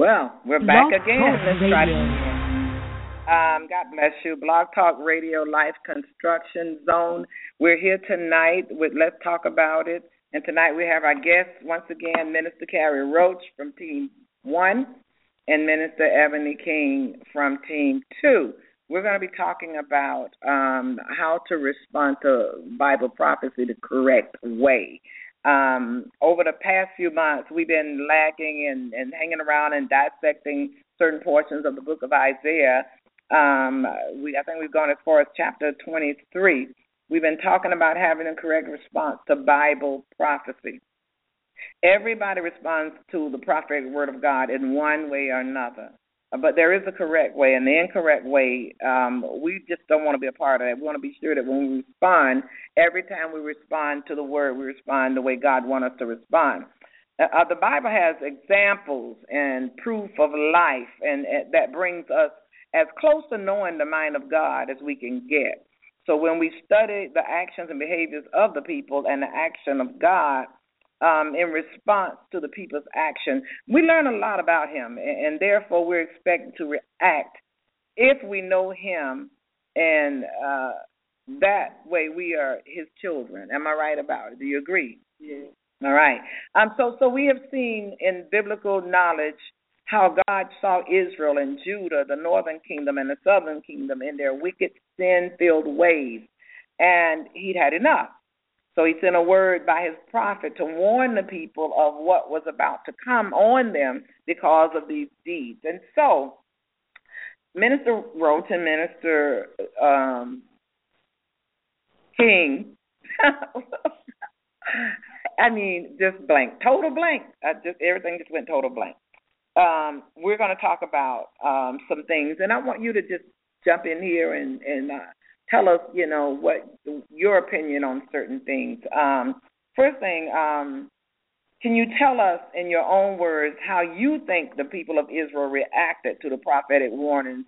Well, we're back Blog again. Talk Let's try this Radio. again. God bless you. Blog Talk Radio Life Construction Zone. We're here tonight with Let's Talk About It. And tonight we have our guests, once again, Minister Carrie Roach from Team 1 and Minister Ebony King from Team 2. We're going to be talking about how to respond to Bible prophecy the correct way. Over the past few months, we've been lagging and hanging around and dissecting certain portions of the book of Isaiah. I think we've gone as far as chapter 23. We've been talking about having a correct response to Bible prophecy. Everybody responds to the prophetic word of God in one way or another. But there is a correct way, and the incorrect way, we just don't want to be a part of that. We want to be sure that when we respond, every time we respond to the word, we respond the way God wants us to respond. The Bible has examples and proof of life, and that brings us as close to knowing the mind of God as we can get. So when we study the actions and behaviors of the people and the action of God, in response to the people's action, we learn a lot about him, and therefore we're expected to react if we know him, and that way we are his children. Am I right about it? Do you agree? Yes. All right. So we have seen in biblical knowledge how God saw Israel and Judah, the northern kingdom and the southern kingdom, in their wicked, sin-filled ways, and he'd had enough. So he sent a word by his prophet to warn the people of what was about to come on them because of these deeds. And so Minister Roach and Minister King, I mean, just blank, total blank. Everything just went total blank. We're going to talk about some things, and I want you to just jump in here and tell us, what your opinion on certain things. First thing, can you tell us in your own words how you think the people of Israel reacted to the prophetic warnings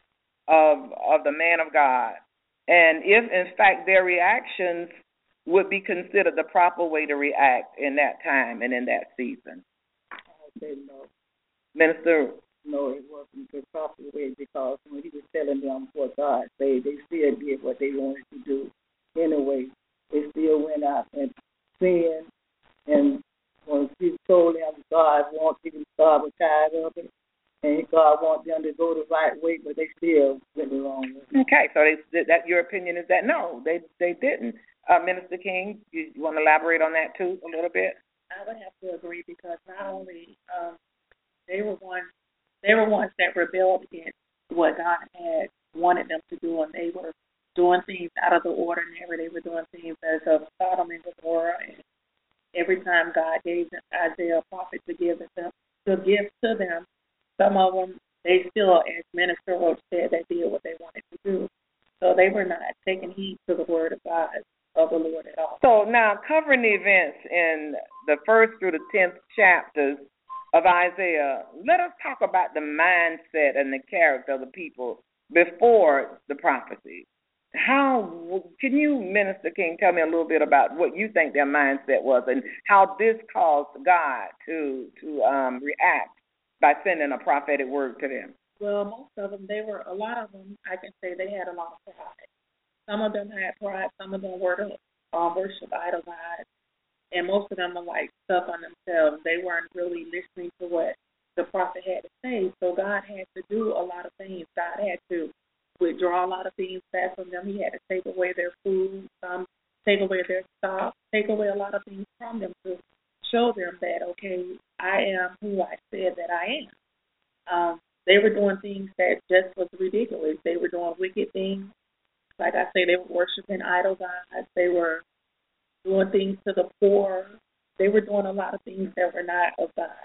of the man of God, and if, in fact, their reactions would be considered the proper way to react in that time and in that season? Okay, no. Minister? No, it wasn't the proper way, because when he was telling them what God said, they still did what they wanted to do anyway. They still went out and sinned, and when he told them God wanted them, God was tired of it, and God wanted them to go the right way, but they still went the wrong way. Okay, so that your opinion is that no, they didn't. Minister King, you want to elaborate on that too a little bit? I would have to agree, because not only they were ones that rebelled against what God had wanted them to do, and they were doing things out of the ordinary. They were doing things as of Sodom and Gomorrah, and every time God gave Isaiah a prophet to give to them, some of them, they still, as Minister Roach said, they did what they wanted to do. So they were not taking heed to the word of God, of the Lord at all. So now, covering the events in the 1st through the 10th chapters of Isaiah, let us talk about the mindset and the character of the people before the prophecy. How can you, Minister King, tell me a little bit about what you think their mindset was and how this caused God to react by sending a prophetic word to them? Well, most of them, a lot of them, I can say they had a lot of pride. Some of them had pride, some of them worship idol gods, and most of them are like stuck on themselves. They weren't really listening to what the prophet had to say, so God had to do a lot of things. God had to withdraw a lot of things back from them. He had to take away their food, take away their stock, take away a lot of things from them to show them that, okay, I am who I said that I am. They were doing things that just was ridiculous. They were doing wicked things. Like I say, they were worshiping idol gods. They were doing things to the poor. They were doing a lot of things that were not of God.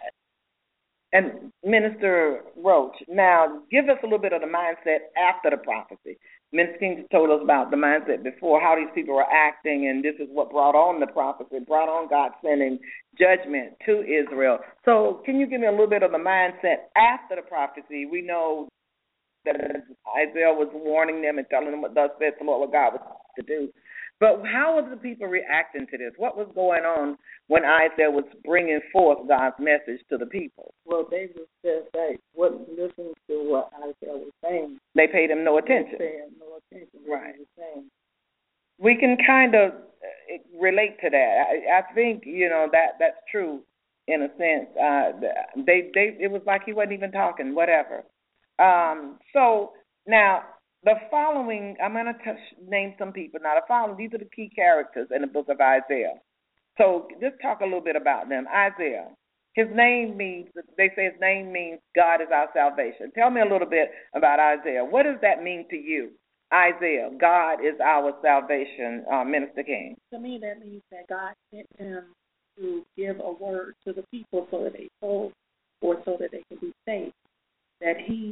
And Minister Roach, now give us a little bit of the mindset after the prophecy. Minister King told us about the mindset before, how these people were acting, and this is what brought on the prophecy, brought on God sending judgment to Israel. So can you give me a little bit of the mindset after the prophecy? We know that Isaiah was warning them and telling them what thus says the Lord, what God was to do. But how was the people reacting to this? What was going on when Isaiah was bringing forth God's message to the people? Well, they was just like wasn't listening to what Isaiah was saying. They paid him no attention. They paid no attention to what he was saying. We can kind of relate to that. I think that's true in a sense. It was like he wasn't even talking. Whatever. So now the following, I'm going to name some people. Now the following, these are the key characters in the book of Isaiah. So just talk a little bit about them. Isaiah. His name means, they say his name means God is our salvation. Tell me a little bit about Isaiah. What does that mean to you? Isaiah, God is our salvation, Minister King. To me, that means that God sent him to give a word to the people so that they spoke or so that they can be saved. That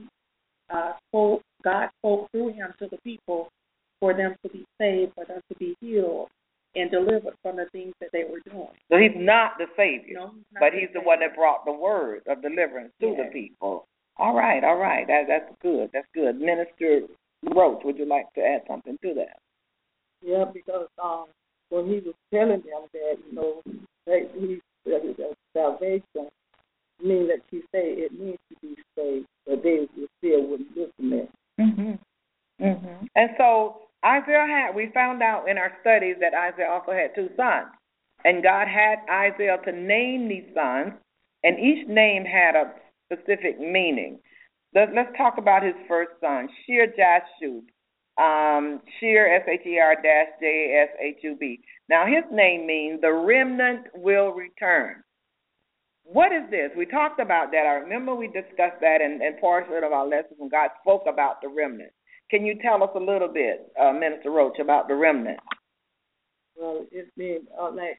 God spoke through him to the people for them to be saved, for them to be healed and delivered from the things that they were doing. So he's not the Savior, no, but he's the one that brought the word of deliverance to the people. All right. That's good. Minister Roach, would you like to add something to that? Yeah, because when he was telling them that, that salvation means that you say it means to be saved, but they still wouldn't listen to it. And so we found out in our studies that Isaiah also had 2 sons. And God had Isaiah to name these sons, and each name had a specific meaning. Let's talk about his first son, Shear-Jashub. Shear, Sher-Jashub. Now, his name means the remnant will return. What is this? We talked about that. I remember we discussed that in portion of our lessons when God spoke about the remnant. Can you tell us a little bit, Minister Roach, about the remnant? Well, it means like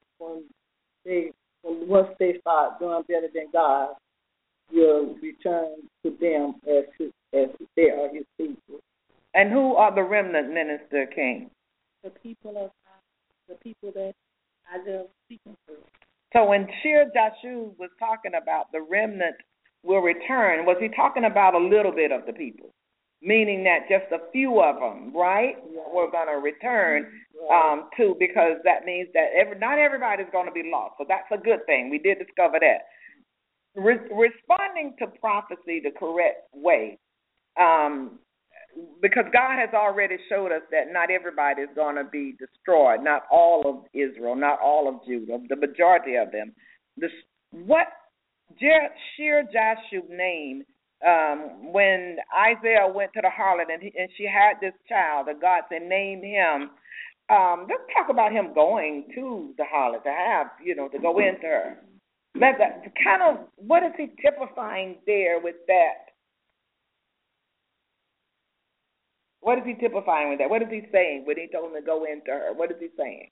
once they start doing better than God, will return to them as they are his people. And who are the remnant, Minister King? The people that Isaiah was speaking to. So when Shear-Jashub was talking about the remnant will return, was he talking about a little bit of the people? Meaning that just a few of them, right, were going to return because that means that not everybody's going to be lost. So that's a good thing. We did discover that. Responding to prophecy the correct way, because God has already showed us that not everybody is going to be destroyed, not all of Israel, not all of Judah, the majority of them. What Shear-Jashub named when Isaiah went to the harlot and she had this child, and God said, name him. Let's talk about him going to the harlot to have, to go into her. That kind of, what is he typifying there with that? What is he typifying with that? What is he saying when he told him to go into her? What is he saying?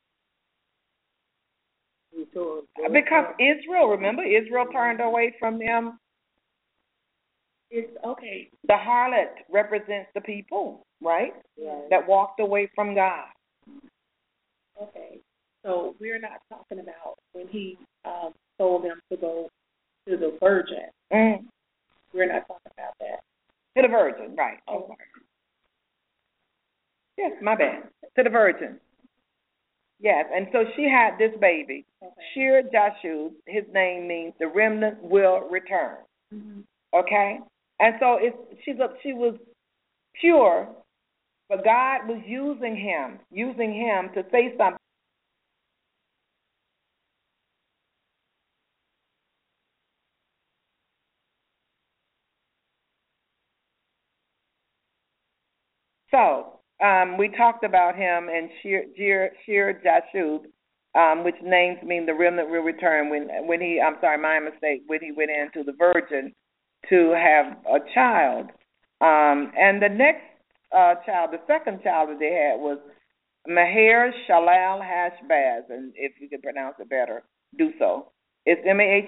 Because Israel, remember, Israel turned away from him. It's okay. The harlot represents the people, right? Yeah. That walked away from God. Okay. So we're not talking about when he told them to go to the virgin. Mm. We're not talking about that. To the virgin, right. Oh. Yes, my bad. To the virgin. Yes, and so she had this baby. Okay. Shear-Jashub, his name means the remnant will return. Mm-hmm. Okay? And so she was pure, but God was using him to say something. So we talked about him and Shear-Jashub, which names mean the remnant will return. When he went into the virgin to have a child. And the next child, the second child that they had was Maher-Shalal-Hash-Baz, and if you could pronounce it better, do so. It's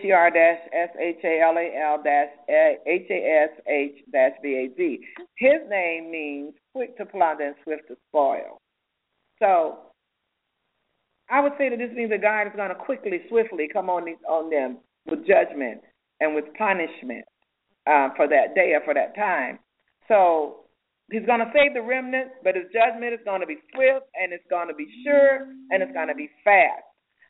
Maher-Shallal-Hash-Baz. His name means quick to plunder and swift to spoil. So I would say that this means that God is going to swiftly come on them with judgment and with punishment for that day or for that time. So He's going to save the remnant, but his judgment is going to be swift, and it's going to be sure, and it's going to be fast.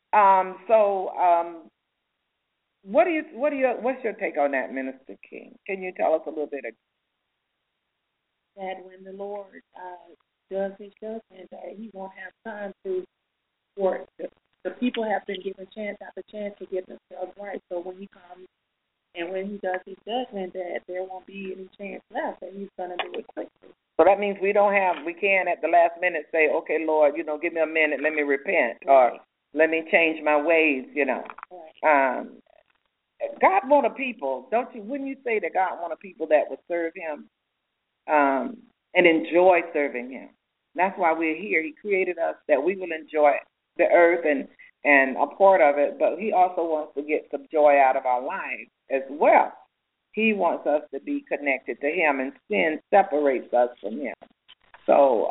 What's your take on that, Minister King? Can you tell us a little bit of that? When the Lord does his judgment, that he won't have time for the people have been given chance after chance to get themselves right. So when he comes and when he does his judgment, that there won't be any chance left, and he's going to do it quickly. So that means we can't at the last minute say, okay, Lord, give me a minute, let me repent, right, or let me change my ways, Right. God want a people, don't you? Wouldn't you say that God want a people that would serve him and enjoy serving him? That's why we're here. He created us that we will enjoy the earth and a part of it, but he also wants to get some joy out of our lives as well. He wants us to be connected to him, and sin separates us from him. So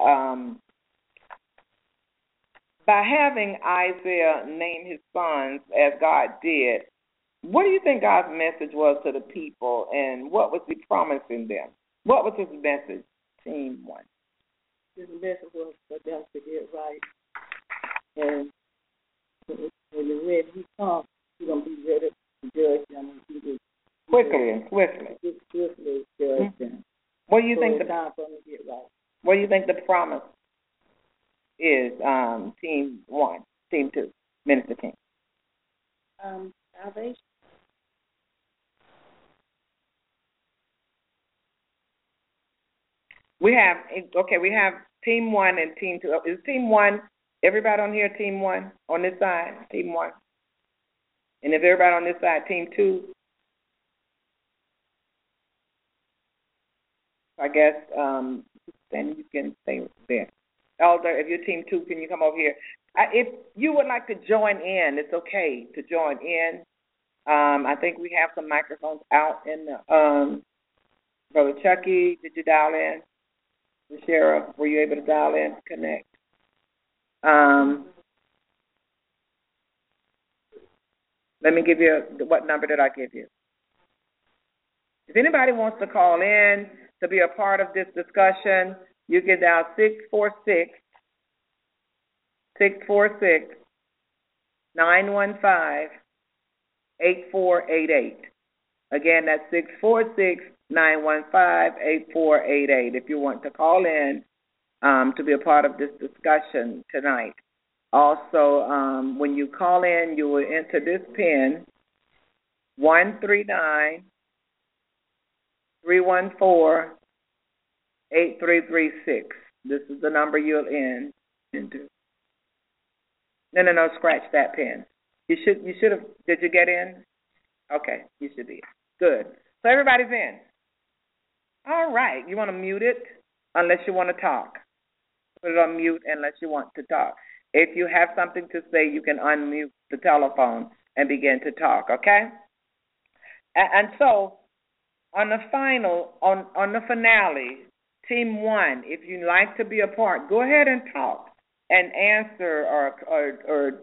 by having Isaiah name his sons as God did, what do you think God's message was to the people, and what was he promising them? What was his message, Team 1? His message was for them to get right. And when he comes, he's going to be ready to judge them. Quickly and swiftly. Swiftly judge them. What do you think it's time for them to get right? What do you think the promise is, Team 1, Team 2, Minister King? Salvation. We have Team 1 and Team 2. Is Team 1, everybody on here, Team 1 on this side, Team 1? And if everybody on this side, Team 2? I guess then you can stay there. Elder, if you're Team 2, can you come over here? If you would like to join in, it's okay to join in. I think we have some microphones out in the Brother Chucky, did you dial in? The sheriff, were you able to dial in, connect? Let me give you, what number did I give you? If anybody wants to call in to be a part of this discussion, you can dial 646-915-8488. Again, that's 646-915-8488 if you want to call in to be a part of this discussion tonight. Also, when you call in, you will enter this PIN, 139-314-8336. This is the number you'll enter. No, scratch that PIN. You should have, did you get in? Okay, you should be. Good. So everybody's in. All right. You want to mute it unless you want to talk. Put it on mute unless you want to talk. If you have something to say, you can unmute the telephone and begin to talk, okay? And so on the finale, Team 1, if you'd like to be a part, go ahead and talk and answer or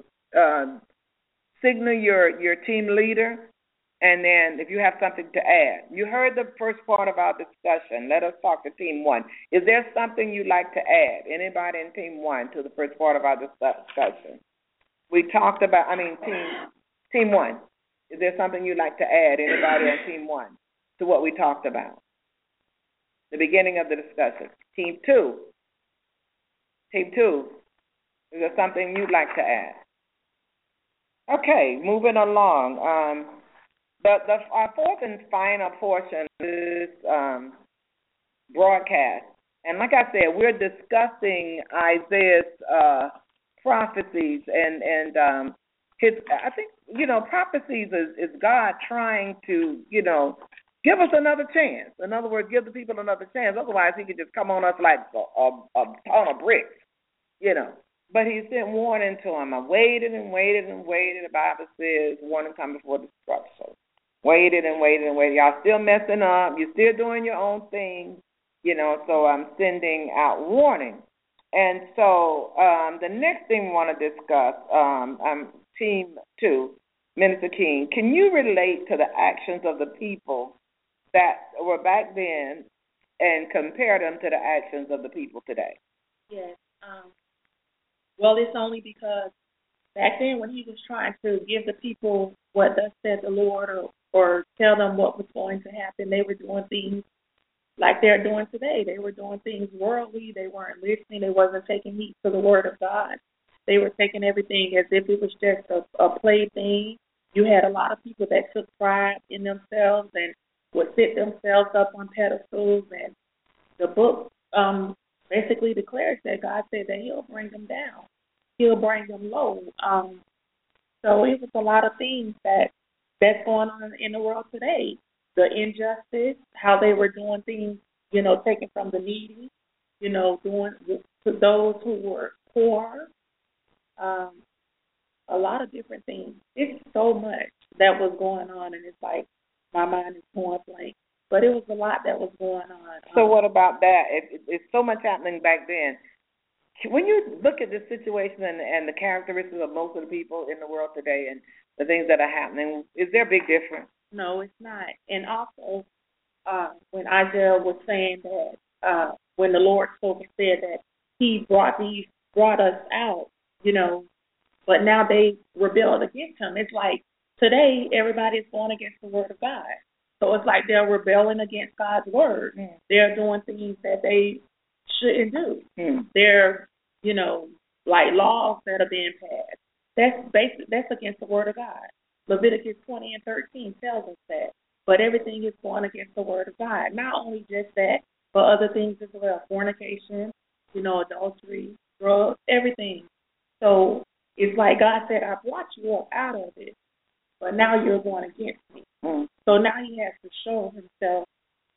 signal your team leader. And then if you have something to add. You heard the first part of our discussion. Let us talk to Team 1. Is there something you'd like to add? Anybody in Team 1 to the first part of our discussion? We talked about, Team 1. Is there something you'd like to add, anybody on Team 1, to what we talked about? The beginning of the discussion. Team 2. Team 2. Is there something you'd like to add? Okay, moving along. Our fourth and final portion of this broadcast, and like I said, we're discussing Isaiah's prophecies and his. I think prophecies is God trying to give us another chance. In other words, give the people another chance. Otherwise, he could just come on us like a ton of bricks, But he sent warning to him. I waited and waited and waited. The Bible says warning come before destruction. Waited and waited and waited. Y'all still messing up. You're still doing your own thing, so I'm sending out warning. And so the next thing we want to discuss, Team 2, Minister King, can you relate to the actions of the people that were back then and compare them to the actions of the people today? Yes. Well, it's only because back then when he was trying to give the people what thus said the Lord, or tell them what was going to happen, they were doing things like they're doing today. They were doing things worldly. They weren't listening. They wasn't taking heed to the word of God. They were taking everything as if it was just a plaything. You had a lot of people that took pride in themselves and would sit themselves up on pedestals. And the book basically declares that God said that he'll bring them down. He'll bring them low. So it was a lot of things that's going on in the world today. The injustice, how they were doing things, taking from the needy, doing to those who were poor, a lot of different things. It's so much that was going on, and it's like my mind is going blank. But it was a lot that was going on. So what about that? It's so much happening back then. When you look at the situation and the characteristics of most of the people in the world today and the things that are happening, is there a big difference? No, it's not. And also, when Isaiah was saying that when the Lord spoke and said that he brought us out, but now they rebelled against him. It's like today everybody's going against the word of God. So it's like they're rebelling against God's word. Mm. They're doing things that they shouldn't do. Mm. They're, like laws that are being passed. That's against the word of God. Leviticus 20:13 tells us that. But everything is going against the word of God. Not only just that, but other things as well. Fornication, adultery, drugs, everything. So it's like God said, I brought you up out of it, but now you're going against me. Mm. So now he has to show himself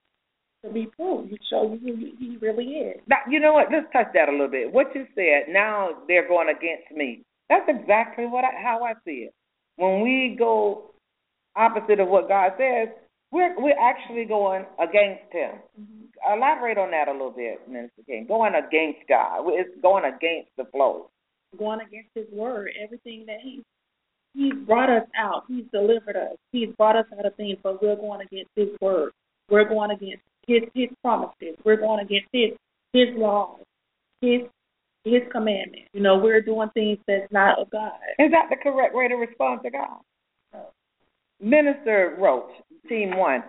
to be proved. He show you who he really is. Now, you know what? Let's touch that a little bit. What you said, now they're going against me. That's exactly how I see it. When we go opposite of what God says, we're actually going against him. Mm-hmm. Elaborate on that a little bit, Minister King. Going against God. It's going against the flow. Going against his word. Everything that he's brought us out. He's delivered us. He's brought us out of things, but we're going against his word. We're going against his promises. We're going against his laws, his commandments. We're doing things that's not of God. Is that the correct way to respond to God? No. Minister Roach, Team 1,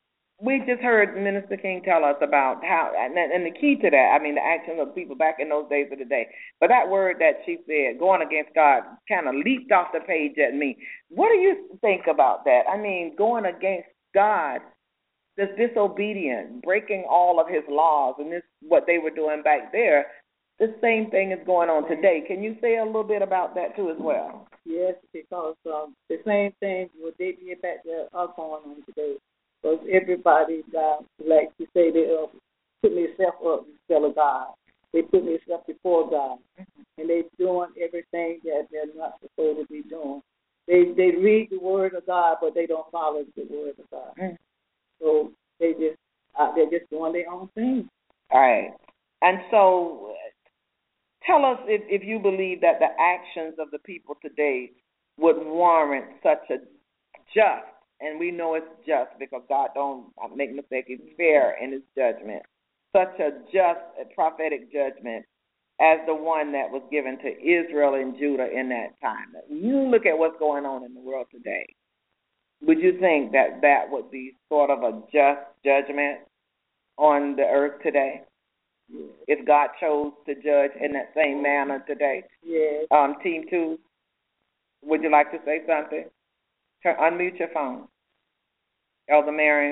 we just heard Minister King tell us about how, and the key to that, the actions of people back in those days of the day. But that word that she said, going against God, kind of leaped off the page at me. What do you think about that? Going against God, this disobedience, breaking all of his laws, and this what they were doing back there, the same thing is going on today. Can you say a little bit about that too as well? Yes, because the same thing what they did back there are going on today. Because everybody, like you say, they put themselves up instead of God. They put themselves before God. And they're doing everything that they're not supposed to be doing. They read the word of God, but they don't follow the word of God. Mm. So they're just doing their own thing. All right. And so tell us if you believe that the actions of the people today would warrant such a just, and we know it's just because God don't make mistakes, he's fair in his judgment, such a just prophetic judgment as the one that was given to Israel and Judah in that time. You look at what's going on in the world today. Would you think that would be sort of a just judgment on the earth today? Yes. If God chose to judge in that same manner today? Yes. Team 2, would you like to say something? Unmute your phone. Elder Marion.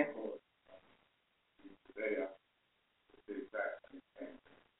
Today, the exact same thing.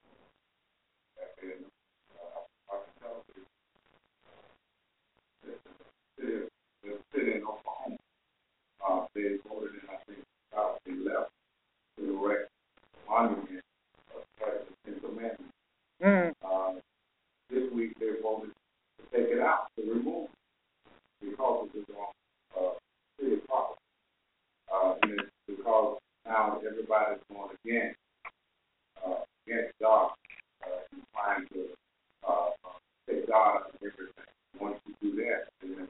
The city in Oklahoma, they voted in, I think, about they left to erect a monument of the Ten Commandments. Mm. This week they voted to take it out, to remove it, because it was on city property. And it's because now everybody's going against God, and trying to take God out of everything. Once you do that, then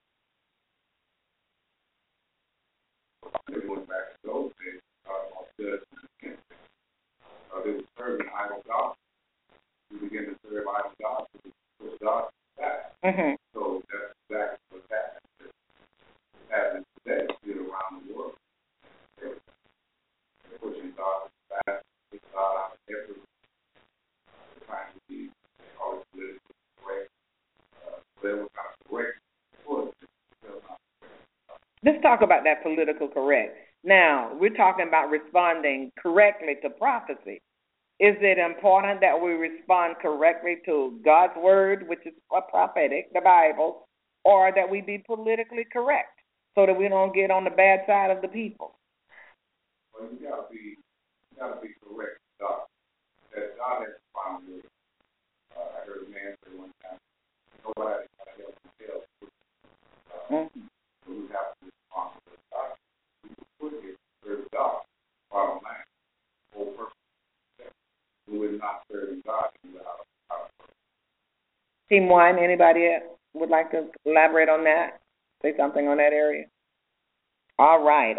they went back to those days, judge talk about that political correct. Now, we're talking about responding correctly to prophecy. Is it important that we respond correctly to God's word, which is prophetic, the Bible, or that we be politically correct so that we don't get on the bad side of the people? Well, you gotta be correct, God. That God has found you. I heard a man say one time, nobody can help themselves. So we have to respond to God. We put it to God. Bottom line, whole person who is not serving God without Team one, anybody else would like to elaborate on that? Say something on that area? All right.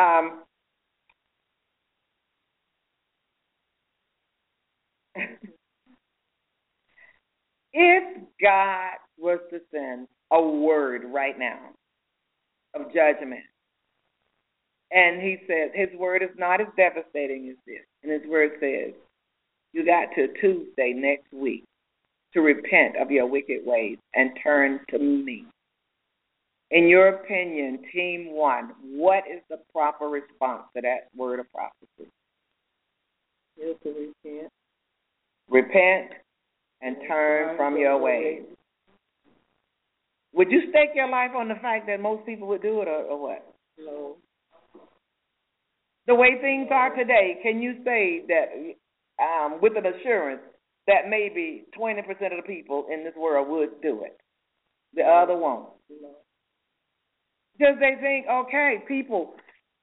If God was to send a word right now of judgment, and he says his word is not as devastating as this, and his word says, you got till Tuesday next week to repent of your wicked ways and turn to me. In your opinion, Team One, what is the proper response to that word of prophecy? Yes, to repent. Repent and turn from your ways. Would you stake your life on the fact that most people would do it, or what? No. The way things are today, can you say that with an assurance that maybe 20% of the people in this world would do it? The other won't. No. Because they think, okay, people,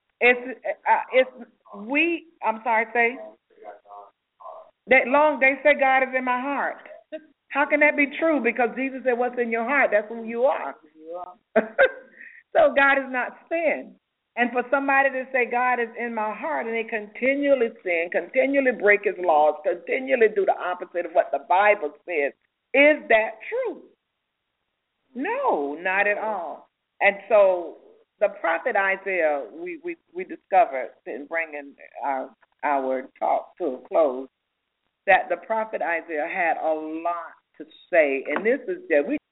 I'm sorry, say. They say God is in my heart. How can that be true? Because Jesus said, what's in your heart, that's who you are. So God is not sin. And for somebody to say God is in my heart and they continually sin, continually break his laws, continually do the opposite of what the Bible says, is that true? No, not at all. And so the prophet Isaiah, we discovered in bringing our talk to a close, that the prophet Isaiah had a lot to say. And this is that we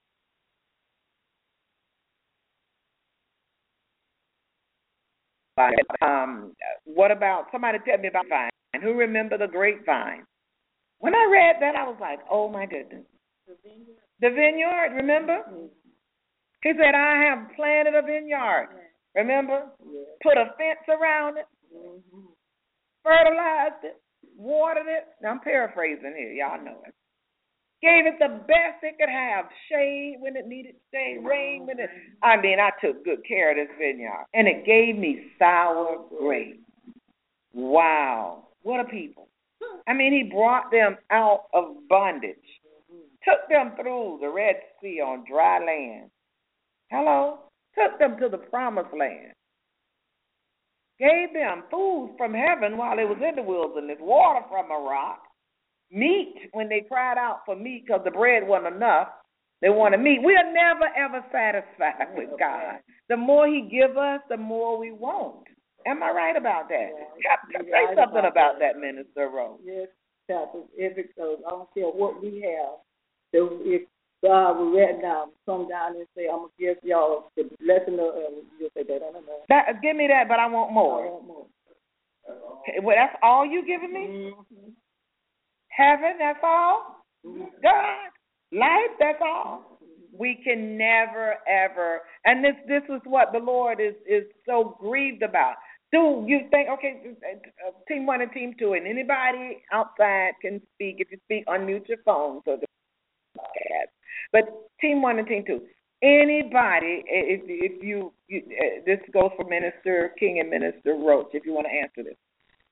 what about, somebody tell me about vine. Who remember the grapevine? When I read that, I was like, oh my goodness. The vineyard, remember? Mm-hmm. He said, I have planted a vineyard. Remember? Yeah. Put a fence around it. Mm-hmm. Fertilized it. Watered it. Now, I'm paraphrasing here. Y'all know it. Gave it the best it could have. Shade when it needed shade. Rain when it... I took good care of this vineyard. And it gave me sour grapes. Wow. What a people. He brought them out of bondage. Took them through the Red Sea on dry land. Hello? Took them to the promised land. Gave them food from heaven while they was in the wilderness. Water from a rock. Meat when they cried out for meat because the bread wasn't enough. They wanted meat. We are never, ever satisfied with God. The more he give us, the more we want. Am I right about that? Yeah. Say something about that, Minister Rose. Yes, Pastor. I don't care what we have. If God will right now come down and say, I'm going to give y'all the blessing of, you'll say that, I don't know. Give me that, but I want more. I want more. Okay, well, that's all you giving me? Mm-hmm. Heaven, that's all? Mm-hmm. God, life, that's all? Mm-hmm. We can never, ever, and this is what the Lord is so grieved about. Do you think, okay, Team 1 and Team 2, and anybody outside can speak. If you speak, unmute your phone so the podcast. But Team 1 and Team 2, anybody, if you this goes for Minister King and Minister Roach, if you want to answer this.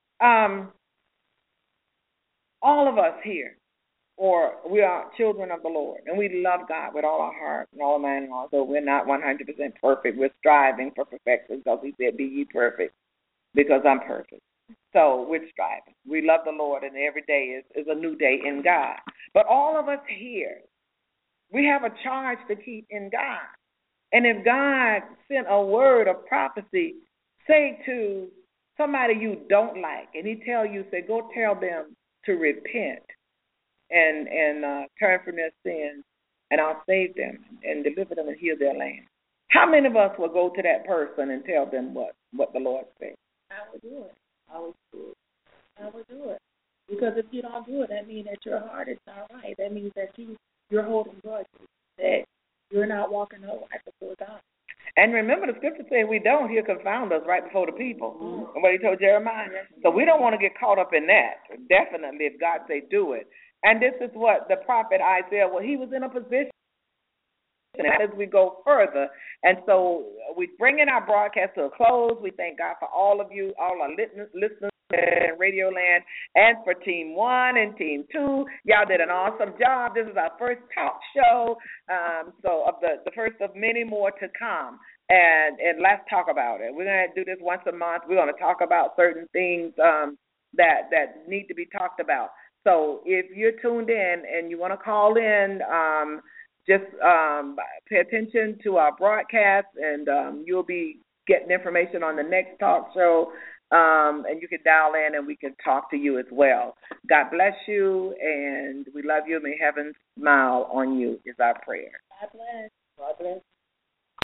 All of us here, or we are children of the Lord, and we love God with all our heart and all our mind and all. So we're not 100% perfect. We're striving for perfection because he said, be ye perfect, because I'm perfect. So we're striving. We love the Lord, and every day is a new day in God. But all of us here, we have a charge to keep in God. And if God sent a word of prophecy, say to somebody you don't like, and he tell you, say, go tell them to repent and turn from their sins, and I'll save them and deliver them and heal their land. How many of us will go to that person and tell them what the Lord said? I would do it. I would do it. Because if you don't do it, that means that your heart is not right. That means that you're holding grudges, that you're not walking upright before God. And remember, the scripture says we don't, he'll confound us right before the people. Mm-hmm. And what he told Jeremiah. So we don't want to get caught up in that. Definitely, if God say do it. And this is what the prophet Isaiah, he was in a position as we go further. And so we bring in our broadcast to a close. We thank God for all of you, all our listeners in Radio Land, and for Team 1 and Team 2. Y'all did an awesome job. This is our first talk show, so of the first of many more to come. And let's talk about it. We're going to do this once a month. We're going to talk about certain things that need to be talked about. So if you're tuned in and you want to call in, just pay attention to our broadcast, and you'll be getting information on the next talk show. And you can dial in and we can talk to you as well. God bless you, and we love you. May heaven smile on you is our prayer. God bless. God bless.